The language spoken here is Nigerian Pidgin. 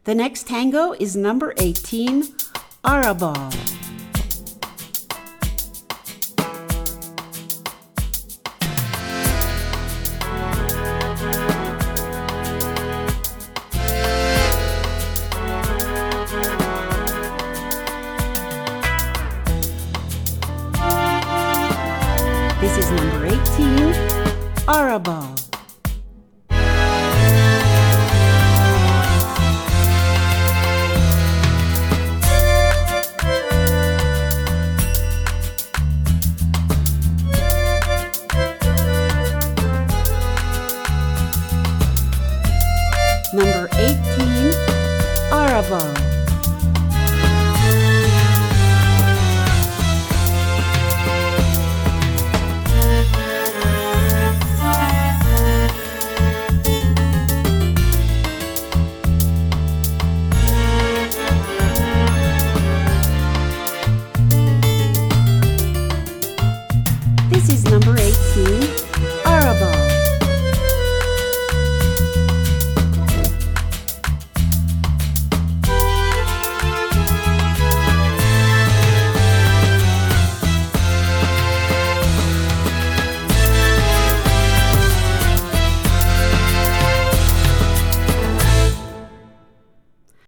The next tango is number 18, Arrabal. This is number 18, Arrabal. Number 18, Arrabal. This is number 18, Arrabal.